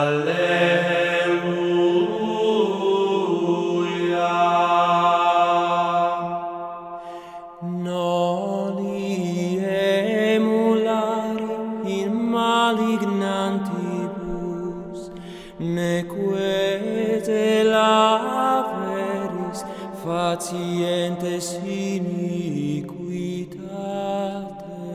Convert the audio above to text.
Noli emulare in malignantibus, neque te laveris facientes iniquitate.